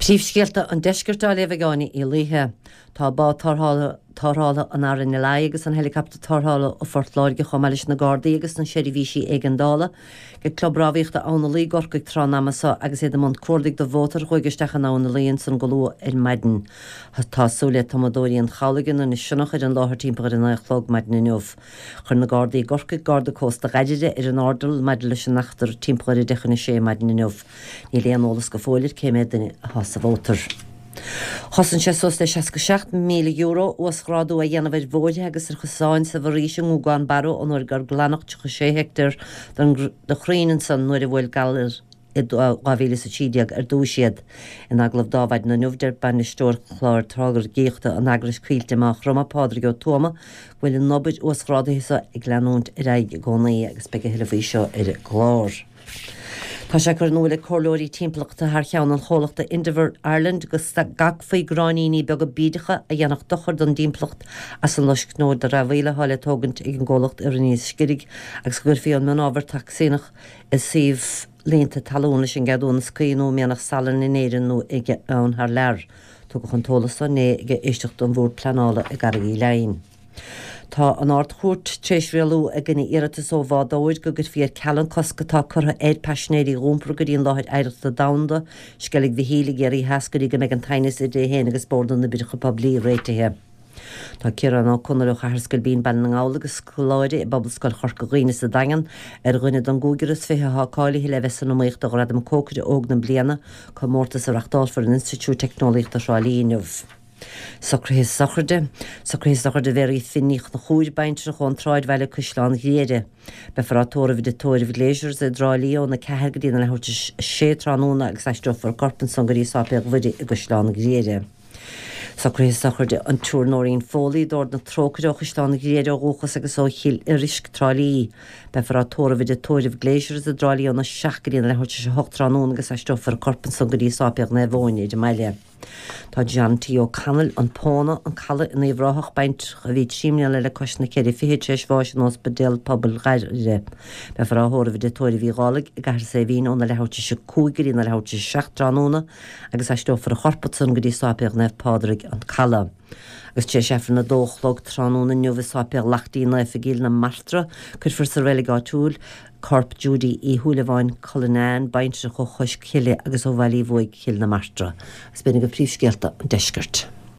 Príomhscéalta an deisceirtá le bheáine I láthe tá bá tarthála an air na lá agus an helicopter tarthála ó Fortláirge chomá leis na Gardaí agus an seirbhísí ag an dála go clubráíochta anna lí gorcaig trán amasa agus é am cuardaigh do bhótar chuigeisteach an ána líon san golú ar maidin. Tásúla tomadóí an chalagan an sinach ar an láthir timppla in nachlog maidin inniuh. Chur na Gardaí gorcaig Garda Costa gaiide ar an ardal maidin leis an nachtar timppla i dechanna sé maidin inniuh. Ní léanolalas go fóilir céime den has a bhótar. Hosan sé sos de 67 milliún euro os grádú a dhéanamh bhóide agus ar chusáin sa bhrísing ú gáin barú an nuair gur glanach 6 hectar de chrínan san nuair a bhfuil galir gáhíle sa tíideag ar dúisiad in aglah dáhaid na nuhdeir banistóir chláir trágur géota an agras cuilte má chroma pádra go tuama bhfuil an nobid os gráda hisa ag leanúnt i raig gcónaí agus beige heilehí seo ar glár. Tá sé gur nóla chorlóirí timplachta thar cheann an cholaachta Endeavour Ireland agus gach faoi gráníní beag go bídecha a dhéanach dochar don dímplacht as an luis nó de rahhéile hála tógant ag an ggólacht ar an níos scirig agus gur fiú an ábhar taxínach is síomh lénta talúna sin gadúna scríú meanach salan in éiran nó ige ann thar leir tu go chuntólasá né ige isteach don bhór planála a gargaí lein. Tá an áirt chuirt tréis réalú a gine iiritas ó bhádóid go gur fiar cealan coscatá chutha éid pasnéirí rúmpra go dtíon láthid éireachta damda, sceigh bhí híla géirí heascarí go meid an tainis i dé héana agus bordan na bidecha poblí réitethe. Tá ciaran á chunarú chahascail bíon ban na ngála agus scoláide I bobbascail chorca ghoine sa dagan ar ghine don gúguras fithe hácáilí le vesan nó méocht go radam cócaide óg na bliana chu mórtas a rachtáil for an Institute Technolaíochta Sráilíineh. Socrhés socrde verí finníoch na chúid baintre chun tráid bheile Cúisleán Ghéide. Be farrátóra viditóir léisiúr a drálío na cehergadína le thuirte sé tránúna agus eisteofar corpan san gorí sápeag bhuiide I Cúisleán Ghéide. Socrhés socrde an túrnóirín fólí dord na trócaide ó Cúisleán Ghéide ó gúchas agus ó chiil I risc trálíí. Be farrátóra viditóir léisiúr a drálío na seachgadína le thuirte 8 tránúna agus eisteofar corpan san gorí sápeag na bhóine de meile. Tá Jeanty ó Canal an póna an chala in éhráthach baint a bhí síimne le cosna céir fihe tréis bháis nó bedéal pobl gaiire. Be farráthóra viditóir bhí gálaigh I gahar sé bhín óna le háte se cúigirí na le háte 6 tránúna agus eisteofar a chorpatsan go dtí sápeag na pádraig an chala. Agus sé sefran na dóchlog tránúna nuamh sápeag lachtaí na figil na martra chur for sa réile gáitiúil Corp Judy I thuúlaháin Collinán baintre chu chuis ciile agus ó bhailí bhuaig cill na martra. Is bína go príomhscéalta an deisceart.